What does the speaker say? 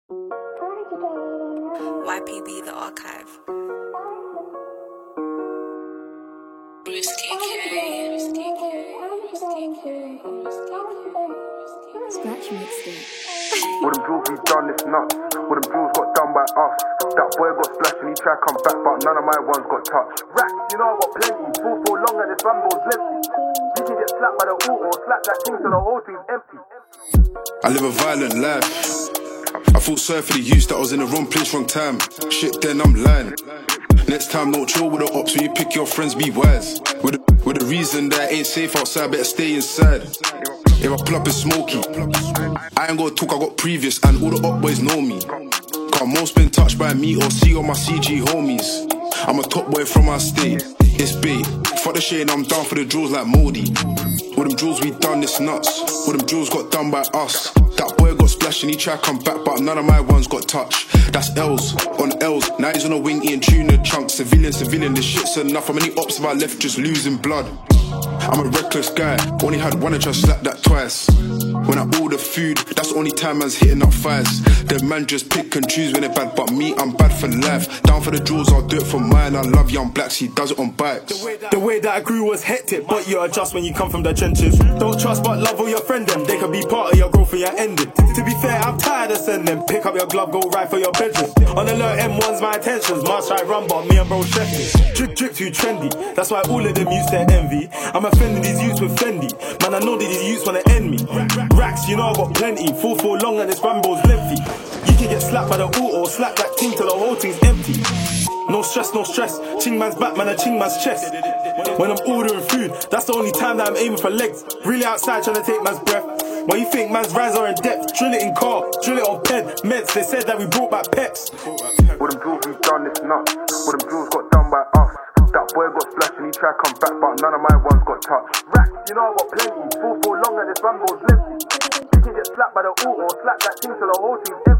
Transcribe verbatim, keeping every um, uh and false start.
Y P B The Archive. Bruce T K. Bruce T K. Bruce T K. Scratch mixtape. All them jewels we done, it's nuts. All them jewels got done by us. That boy got splashed and he tried to come back, but none of my ones got touched. Racks, you know I got plenty. Full for long and this Rambo's lengthy. You can get slapped by the auto or slap that thing so the whole thing's empty. I live a violent life. I feel sorry for the youths that I was in the wrong place, wrong time. Shit, then I'm lying. Next time, don't chill with the ops when you pick your friends, be wise. With the, with the reason that I ain't safe outside, better stay inside. If I pull up in smoky, I ain't got talk, I got previous, and all the op boys know me. Cause most been touched by me or see all my C G homies. I'm a top boy from my state, it's bait. Fuck the shit and I'm down for the drills like Modi. All them drills we done, it's nuts. All them drills got done by us. That boy got splashed and he tried to come back, but none of my ones got touched. That's L's on L's. Now he's on a wing eating tuna chunks. Civilian, civilian, this shit's enough. How many ops have I left just losing blood? I'm a reckless guy. Only had one and just slapped that twice. When I order food, that's the only time man's hitting up fires. The man just pick and choose when they're bad, but me, I'm bad for life. Down for the jewels, I'll do it for mine. I love young blacks, he does it on bikes. The way that I grew was hectic, but you adjust when you come from the trenches. Don't trust but love all your friend them. They could be part of your growth and your ending. To be fair, I'm tired of sending. Pick up your glove, go right for your bedroom. On alert, M one's my intentions. Must try run, but me and bro chefing. Drip, drip too trendy. That's why all of them used to envy. I'm offending these youths with Fendi. Man, I know that these youths wanna end me. Racks, you know I got plenty. Full for long and this Rambo's lengthy. You can get slapped by the auto or slap that thing till the whole thing's empty. No stress, no stress. Ching man's back, man, a ching man's chest. When I'm ordering food, that's the only time that I'm aiming for legs. Really outside trying to take man's breath. Why you think man's rise are in depth? Drill it in car, drill it on pen, meds. They said that we brought back peps. All them jewels we done, it's nuts. All them jewels got done by us. That boy got splashed and he tried to come back, but none of my ones got touched. Racks, you know I got plenty. Full for long and this Rambo's lengthy. You can get slapped by the auto or slap that thing so the whole thing's empty.